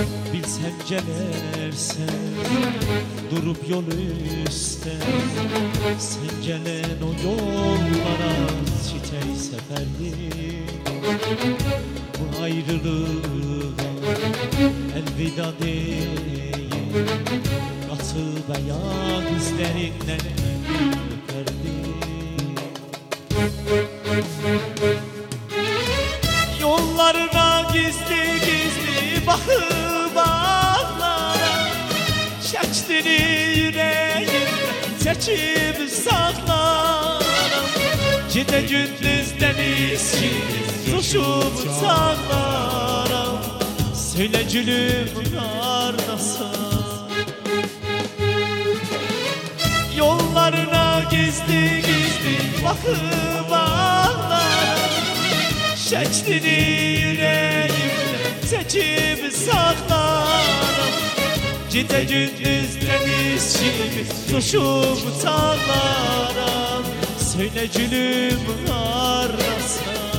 Bilsen gelersen durup yol üstte, sen gelen o yollara çiçeği seferdim. Bu ayrılığa elveda değil, katı beyaz izlerinden öperdim. Yollarına gizli gizli bakıp ağlara, çektiğini yüreğimden çekip saklarım. Gece gündüz deniz gibi coşup saklarım. Söyle gülüm neredesin? Yollarına gizli gizli bakıp ağlara, çektiğini yüreğimden çekip saklarım. Gece gündüz deniz gibi coşup saklarım. Söyle gülüm neredesin?